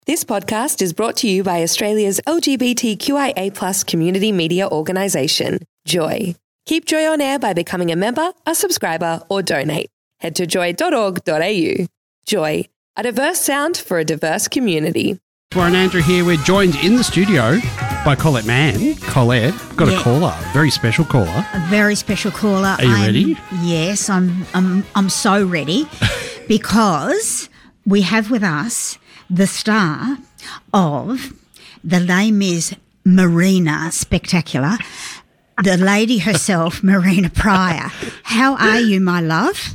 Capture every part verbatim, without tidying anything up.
This podcast is brought to you by Australia's L G B T Q I A plus community media organisation, Joy. Keep Joy on air by becoming a member, a subscriber or donate. Head to joy dot org dot a u. Joy, a diverse sound for a diverse community. Warren Andrew here. We're joined in the studio by Colette Mann. Colette, got yeah. a caller, a very special caller. A very special caller. Are you I'm, ready? Yes, I'm, I'm, I'm so ready because we have with us the star of the Les Mis Marina Spectacular, the lady herself, Marina Prior. How are you, my love?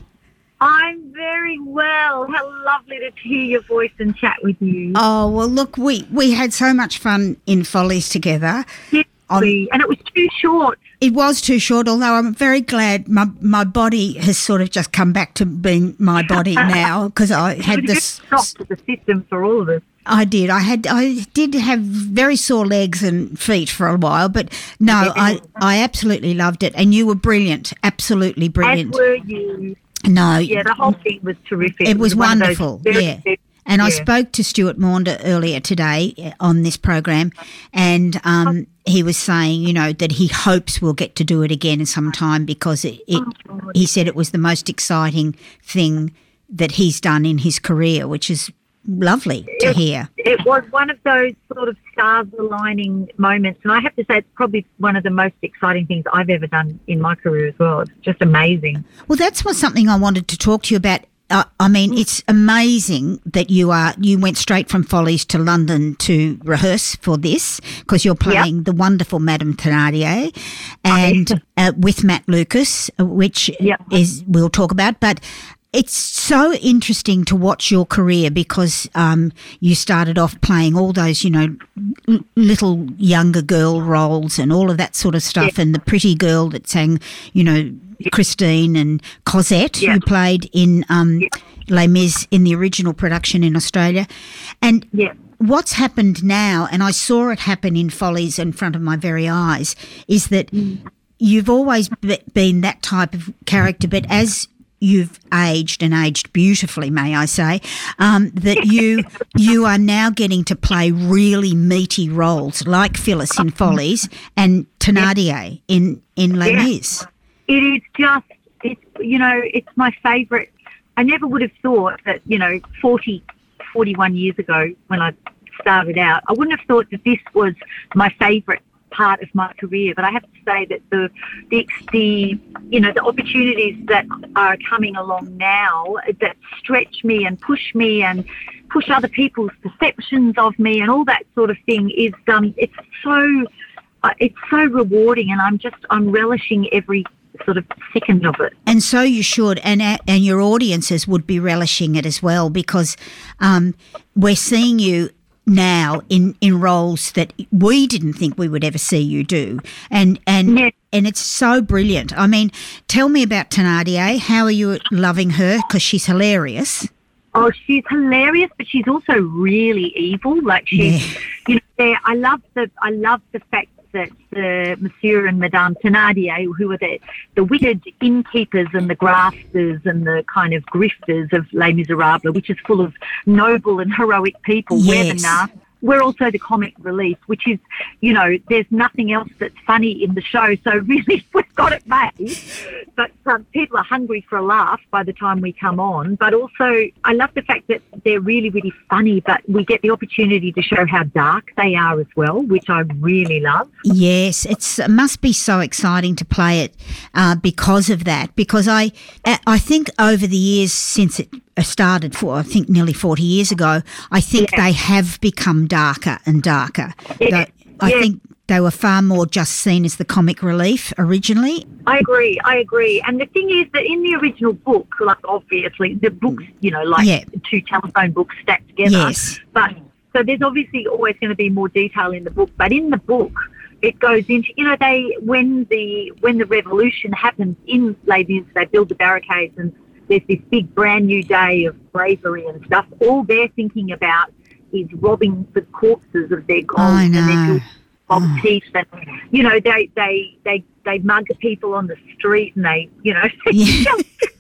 I'm very well. How lovely to hear your voice and chat with you. Oh, well, look, we, we had so much fun in Follies together. Yes, on, we, and it was too short. It was too short, although I'm very glad my my body has sort of just come back to being my body now because I had it this shock to the system for all of us. I did. I had. I did have very sore legs and feet for a while, but no, yeah. I I absolutely loved it, and you were brilliant, absolutely brilliant. As were you. No, yeah, the whole thing was terrific. It was, it was wonderful. Yeah. Good. And yeah. I spoke to Stuart Maunder earlier today on this program, and um, he was saying, you know, that he hopes we'll get to do it again sometime because it, it oh, he said it was the most exciting thing that he's done in his career, which is lovely to it, hear. It was one of those sort of stars aligning moments, and I have to say it's probably one of the most exciting things I've ever done in my career as well. It's just amazing. Well, that's what something I wanted to talk to you about. Uh, I mean, it's amazing that you are you went straight from Follies to London to rehearse for this because you're playing yep. the wonderful Madame Thénardier and uh, with Matt Lucas, which yep. is we'll talk about. But it's so interesting to watch your career because um, you started off playing all those, you know, l- little younger girl roles and all of that sort of stuff, yep. and the pretty girl that sang, you know, Christine and Cosette, yeah. who played in um, yeah. Les Mis in the original production in Australia. And yeah. what's happened now, and I saw it happen in Follies in front of my very eyes, is that mm. you've always be- been that type of character, but as you've aged and aged beautifully, may I say, um, that you you are now getting to play really meaty roles like Phyllis in Follies and Thénardier in, in Les Mis. Yeah. It is just, it's, you know, it's my favourite. I never would have thought that, you know, forty, forty-one years ago when I started out, I wouldn't have thought that this was my favourite part of my career. But I have to say that the, the, the, you know, the opportunities that are coming along now that stretch me and push me and push other people's perceptions of me and all that sort of thing is, um, it's so, uh, it's so rewarding, and I'm just, I'm relishing every sort of second of it. And so you should, and and your audiences would be relishing it as well because um, we're seeing you now in, in roles that we didn't think we would ever see you do, and and yeah. and it's so brilliant. I mean, tell me about Thénardier. How are you loving her? Because she's hilarious. Oh, she's hilarious, but she's also really evil. Like she's, yeah. you know, there. I love the I love the fact that uh, Monsieur and Madame Thénardier, who are the, the wicked innkeepers and the grafters and the kind of grifters of Les Miserables, which is full of noble and heroic people, yes. we're the nasty. We're also the comic relief, which is, you know, there's nothing else that's funny in the show, so really we've got it made. But um, people are hungry for a laugh by the time we come on. But also, I love the fact that they're really, really funny, but we get the opportunity to show how dark they are as well, which I really love. Yes, it's, it must be so exciting to play it uh, because of that, because I, I think over the years since it started for, I think, nearly forty years ago, I think yeah. they have become darker and darker. Yeah. I yeah. think they were far more just seen as the comic relief originally. I agree, I agree. And the thing is that in the original book, like obviously the books, you know, like yeah. two telephone books stacked together. Yes. But so there's obviously always going to be more detail in the book, but in the book it goes into, you know, they when the when the revolution happens in Les Mis, they build the barricades and there's this big brand new day of bravery and stuff. All they're thinking about is robbing the corpses of their gold I and know. their mob teeth. And, you know, they, they, they, they mug people on the street and they, you know, Yeah.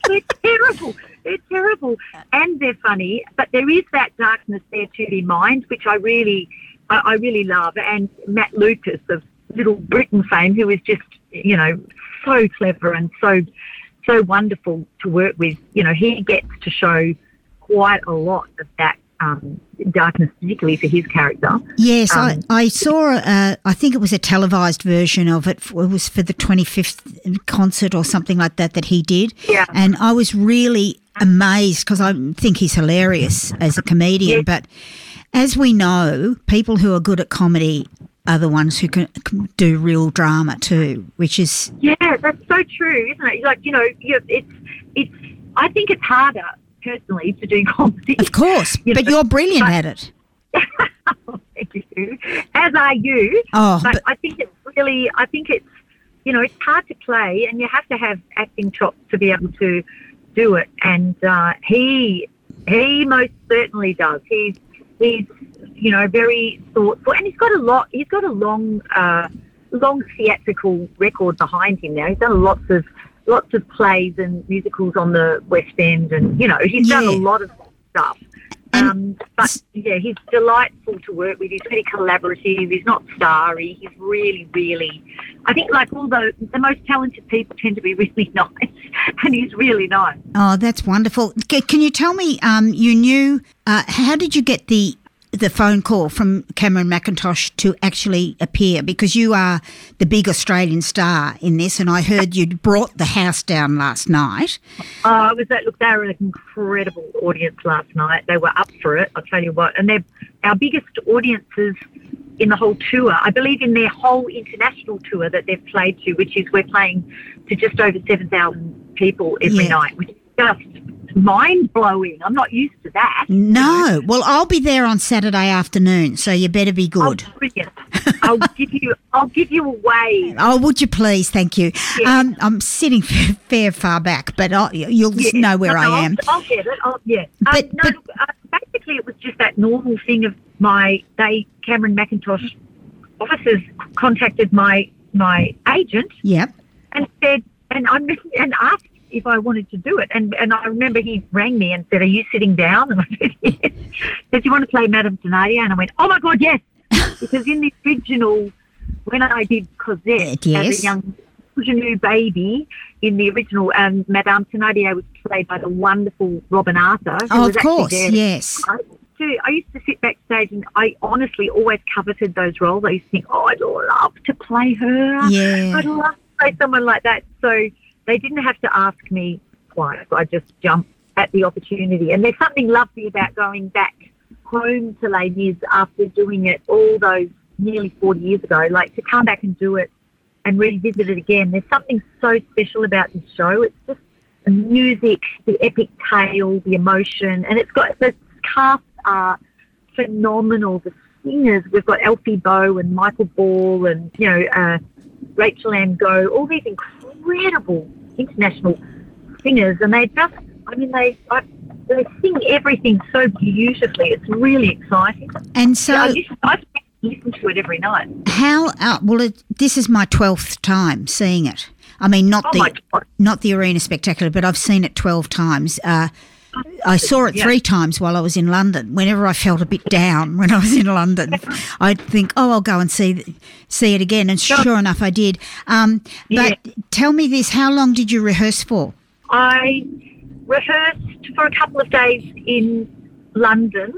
they're terrible. They're terrible. And they're funny, but there is that darkness there to be mind, which I really, I, I really love. And Matt Lucas of Little Britain fame, who is just, you know, so clever and so, so wonderful to work with. You know, he gets to show quite a lot of that um, darkness, particularly for his character. Yes, um, I, I saw, uh, I think it was a televised version of it. It was for the twenty-fifth concert or something like that that he did. Yeah. And I was really amazed because I think he's hilarious as a comedian. Yes. But as we know, people who are good at comedy are the ones who can, can do real drama too, which is... Yeah, that's so true, isn't it? Like, you know, you, it's, it's, I think it's harder personally to do comedy. Of course, you but know, you're brilliant but, at it. Thank you. As are you. Oh, but, but I think it's really, I think it's, you know, it's hard to play and you have to have acting chops to be able to do it. And uh, he, he most certainly does. He's, he's, you know, very thoughtful, and he's got a lot, he's got a long, uh, long theatrical record behind him now. He's done lots of, lots of plays and musicals on the West End, and, you know, he's Yeah. done a lot of stuff. Um, but, yeah, he's delightful to work with. He's really collaborative. He's not starry. He's really, really... I think, like, all the, the most talented people tend to be really nice, and he's really nice. Oh, that's wonderful. C- Can you tell me, um, you knew, uh, how did you get the the phone call from Cameron McIntosh to actually appear? Because you are the big Australian star in this, and I heard you'd brought the house down last night. Oh, it was that, look, they were an incredible audience last night. They were up for it, I'll tell you what. And they're our biggest audiences in the whole tour. I believe in their whole international tour that they've played to, which is we're playing to just over seven thousand people every Yeah. night, which is just mind-blowing. I'm not used to that. No. Well, I'll be there on Saturday afternoon, so you better be good. Oh, brilliant. I'll give you I'll give you a wave. Oh, would you please? Thank you. Yeah. Um, I'm sitting fair, fair far back, but I'll, you'll Yeah. know where No, I no, am. I'll, I'll get it. I'll, yeah. But- um, no, but- look, uh, basically it was just that normal thing of my, they, Cameron McIntosh officers contacted my my agent Yep. and said, and I and asked if I wanted to do it. And and I remember he rang me and said, "Are you sitting down?" And I said, "Yes." He said, "Do you want to play Madame Thenardier?" And I went, "Oh my God, yes!" Because in the original, when I did Cosette Yes. as a young ingenue baby in the original, um, Madame Thenardier was played by the wonderful Robin Arthur. who Oh, was of actually course, there. yes. I, too, I used to sit backstage and I honestly always coveted those roles. I used to think, oh, I'd love to play her. Yeah. I'd love to play someone like that. So they didn't have to ask me twice. I just jumped at the opportunity. And there's something lovely about going back home to Les Mis after doing it all those nearly forty years ago, like to come back and do it and revisit it again. There's something so special about this show. It's just the music, the epic tale, the emotion, and it's got the cast are phenomenal. The singers, we've got Elfie Bow and Michael Ball and, you know, uh, Rachel Ann Go, all these incredible international singers, and they just, I mean, they I, they sing everything so beautifully. It's really exciting. And so, I listen, I listen to it every night. how? Uh, well, it, this is my twelfth time seeing it. I mean, not Oh my the God. not the Arena Spectacular, but I've seen it twelve times. Uh, I saw it Yeah. three times while I was in London. Whenever I felt a bit down when I was in London, I'd think, "Oh, I'll go and see see it again." And sure enough, I did. Um, but tell me this: how long did you rehearse for? I rehearsed for a couple of days in London,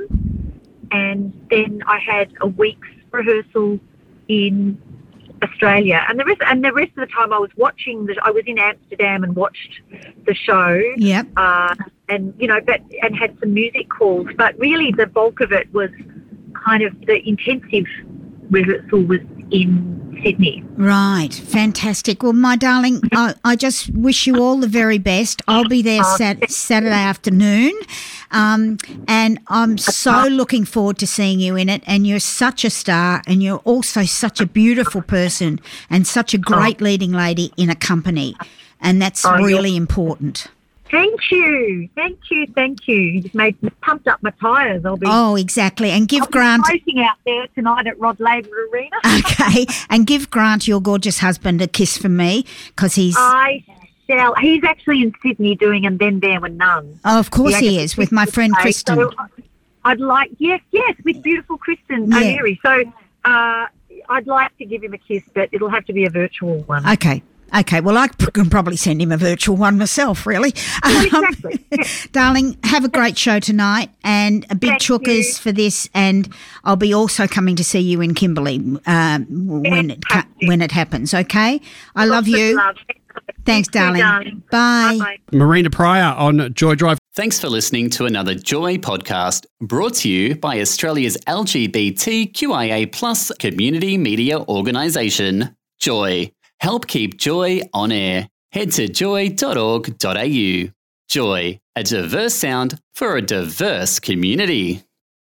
and then I had a week's rehearsal in Australia, and the rest and the rest of the time I was watching. The, I was in Amsterdam and watched the show. Yep. Uh, and you know, but and had some music calls, but really the bulk of it was kind of the intensive rehearsal was in Sydney. Right, fantastic. Well, my darling, I, I just wish you all the very best. I'll be there sat- Saturday afternoon, um, and I'm so looking forward to seeing you in it. And you're such a star, and you're also such a beautiful person, and such a great leading lady in a company, and that's Oh, you're- really important. Thank you, thank you, thank you. You just made me pumped up my tyres. I'll be Oh, exactly. And give I'll be Grant, floating out there tonight at Rod Laver Arena. okay, and give Grant, your gorgeous husband, a kiss from me, because he's I Michelle. He's actually in Sydney doing And Then There Were None. Oh, of course Yeah, he is, with my friend okay, Kristen. So I'd like, yes, yes, with beautiful Kristen Yeah. O'Leary. So uh, I'd like to give him a kiss, but it'll have to be a virtual one. Okay. Okay, well, I p- can probably send him a virtual one myself, really. Um, exactly. Yeah. Darling, have a great show tonight, and a big Thank chookers you. for this, and I'll be also coming to see you in Kimberley um, when it ca- Fantastic. when it happens, okay? I love Lots of you. love. Thanks, You too, darling. Bye. Bye-bye. Marina Pryor on Joy Drive. Thanks for listening to another Joy podcast brought to you by Australia's L G B T Q I A plus community media organisation, Joy. Help keep Joy on air. Head to joy dot org dot a u. Joy, a diverse sound for a diverse community.